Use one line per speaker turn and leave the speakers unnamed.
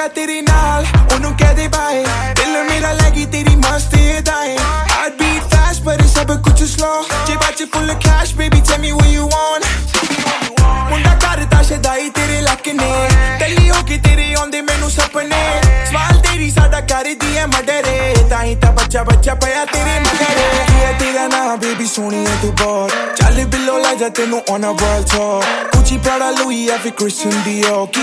ਆ ਤੇਰੇ ਨਾਲ ਉਹਨੂੰ ਕਹਦੇ ਬਾਏ ਦਿਲ ਮੇਰਾ ਲੱਗੀ ਤੇਰੀ ਮਸਤ ਅਦਾਏ I'd beat fast ਪਰ ਸਭ ਕੁਝ slow ਜੇਬਾਂ ਚ full cash baby tell me what you want ਮੁੰਡਾ ਕਰਦਾ ਸ਼ਦਾਈ ਤੇਰੇ ਲੱਕ ਨੇ ਕੱਲੀ ਹੋ ਕੇ ਤੇਰੇ ਆਉਂਦੇ ਮੈਨੂੰ ਸੁਪਨੇ ਸਵਾਲ ਤੇਰੀ ਸਾਡਾ ਕਰਦੀ ਐ ਮਡਰੇ ਤਾਹੀਂ ਤਾਂ ਬੱਚਾ ਪਿਆ ਤੇਰੇ ਮਗਰੇ ਕੀ ਐ ਤੇਰਾ ਨਾਂ ਬੇਬੀ ਸੋਹਣੀਏ ਤੂੰ ਬਹੁਤ ਚੱਲ ਬਿੱਲੋ ਲੈ ਜਾ ਤੈਨੂੰ on a world tour Gucci Prada Louis every Christian Dior Ki